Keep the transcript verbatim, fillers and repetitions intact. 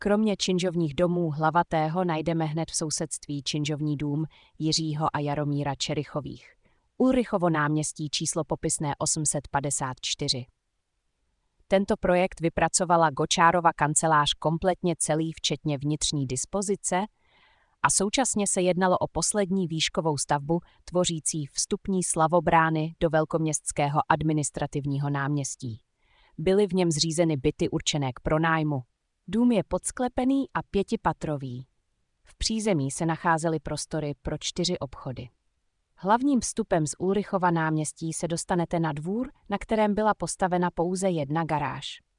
Kromě činžovních domů Hlavatého najdeme hned v sousedství činžovní dům Jiřího a Jaromíra Čerychových. Ulrichovo náměstí číslo popisné osm set padesát čtyři. Tento projekt vypracovala Gočárova kancelář kompletně celý včetně vnitřní dispozice a současně se jednalo o poslední výškovou stavbu tvořící vstupní slavobrány do velkoměstského administrativního náměstí. Byly v něm zřízeny byty určené k pronájmu. Dům je podsklepený a pětipatrový. V přízemí se nacházely prostory pro čtyři obchody. Hlavním vstupem z Ulrichova náměstí se dostanete na dvůr, na kterém byla postavena pouze jedna garáž.